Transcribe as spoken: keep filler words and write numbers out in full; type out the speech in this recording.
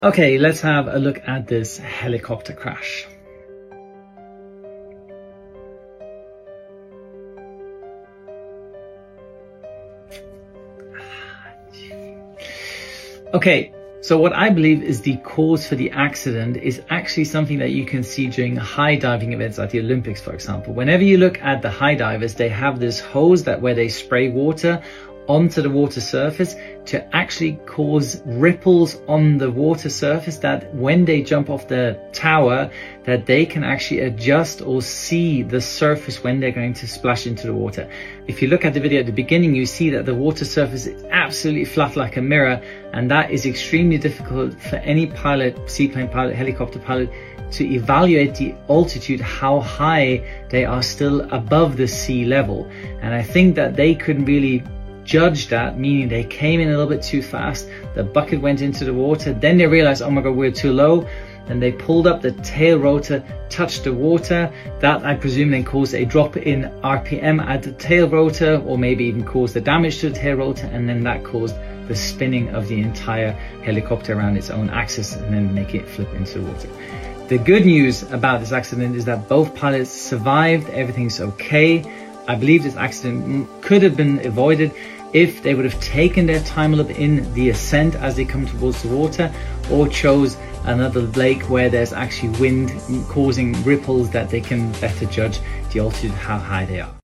Okay, let's have a look at this helicopter crash. Okay, so what I believe is the cause for the accident is actually something that you can see during high diving events like the Olympics, for example. Whenever you look at the high divers, they have this hose that where they spray water onto the water surface to actually cause ripples on the water surface, that when they jump off the tower, that they can actually adjust or see the surface when they're going to splash into the water. If you look at the video at the beginning, you see that the water surface is absolutely flat like a mirror, and that is extremely difficult for any pilot, seaplane pilot, helicopter pilot, to evaluate the altitude, how high they are still above the sea level. And I think that they couldn't really judge that, meaning they came in a little bit too fast, the bucket went into the water, then they realized, oh my god, we're too low, and they pulled up, the tail rotor touched the water. That, I presume, then caused a drop in R P M at the tail rotor, or maybe even caused the damage to the tail rotor, and then that caused the spinning of the entire helicopter around its own axis and then make it flip into the water. The good news about this accident is that both pilots survived, everything's okay. I believe this accident could have been avoided if they would have taken their time a little bit in the ascent as they come towards the water, or chose another lake where there's actually wind causing ripples that they can better judge the altitude, how high they are.